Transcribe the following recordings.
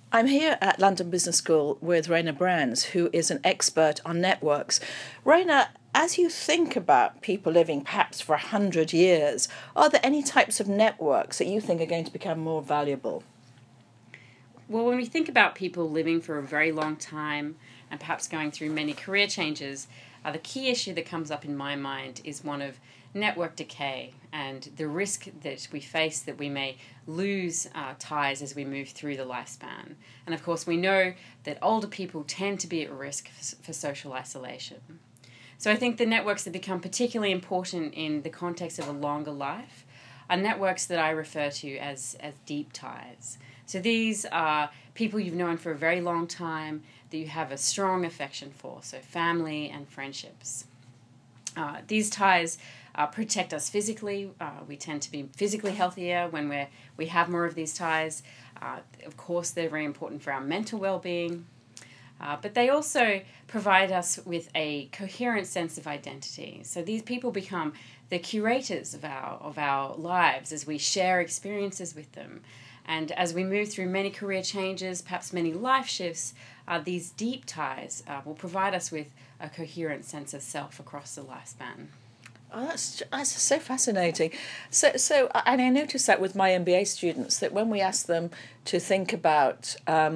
I'm here at London Business School with Raina Brands, who is an expert on networks. Raina, as you think about people living perhaps for 100 years, are there any types of networks that you think are going to become more valuable? Well, when we think about people living for a very long time and perhaps going through many career changes, the key issue that comes up in my mind is one of network decay and the risk that we face that we may lose ties as we move through the lifespan. And of course, we know that older people tend to be at risk for social isolation. So I think the networks that become particularly important in the context of a longer life are networks that I refer to as deep ties. So these are people you've known for a very long time that you have a strong affection for, so family and friendships. These ties protect us physically. We tend to be physically healthier when we have more of these ties. Of course, they're very important for our mental well-being. But they also provide us with a coherent sense of identity. So these people become the curators of our lives as we share experiences with them. And as we move through many career changes, perhaps many life shifts, these deep ties will provide us with a coherent sense of self across the lifespan. Oh, that's so fascinating. So, and I noticed that with my MBA students that when we ask them to think about,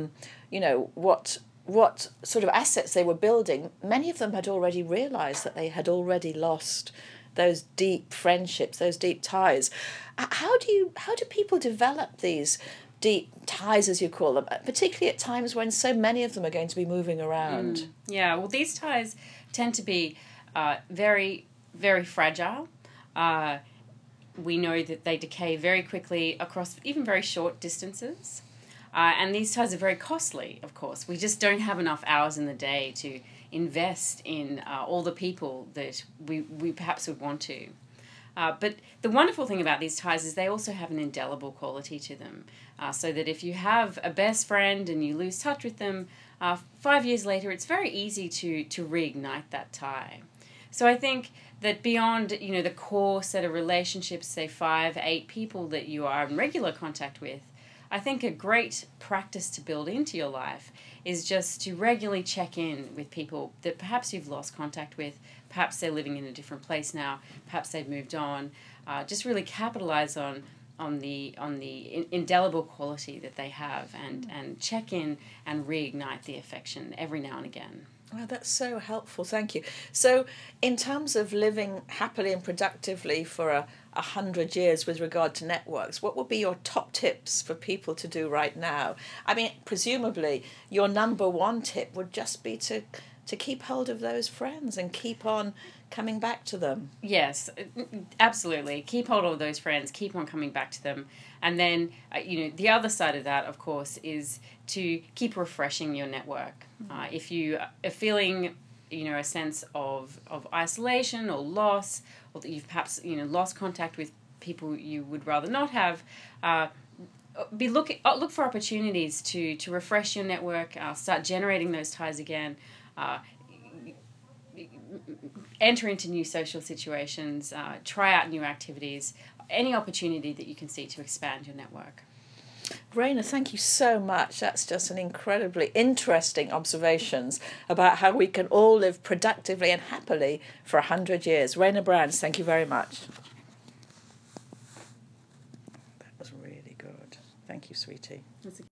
what sort of assets they were building, many of them had already realised that they had already lost those deep friendships, those deep ties. How do people develop these deep ties, as you call them, particularly at times when so many of them are going to be moving around? Yeah, well, these ties tend to be very, very fragile. We know that they decay very quickly across even very short distances. And these ties are very costly, of course. We just don't have enough hours in the day to invest in all the people that we perhaps would want to. But the wonderful thing about these ties is they also have an indelible quality to them. So that if you have a best friend and you lose touch with them, 5 years later, it's very easy to reignite that tie. So I think that beyond the core set of relationships, say 5, 8 people that you are in regular contact with, I think a great practice to build into your life is just to regularly check in with people that perhaps you've lost contact with, perhaps they're living in a different place now, perhaps they've moved on. Just really capitalize on the indelible quality that they have and check in and reignite the affection every now and again. Well, that's so helpful. Thank you. So, in terms of living happily and productively for 100 years with regard to networks, what would be your top tips for people to do right now? I mean, presumably, your number one tip would just be to keep hold of those friends and keep on coming back to them. Yes, absolutely. Keep hold of those friends. Keep on coming back to them, and then the other side of that, of course, is to keep refreshing your network. If you are feeling, a sense of isolation or loss, or that you've perhaps lost contact with people you would rather not have. Look for opportunities to refresh your network. Start generating those ties again. Enter into new social situations, try out new activities, any opportunity that you can see to expand your network. Raina, thank you so much. That's just an incredibly interesting observations about how we can all live productively and happily for 100 years. Raina Brands, thank you very much. That was really good. Thank you, sweetie.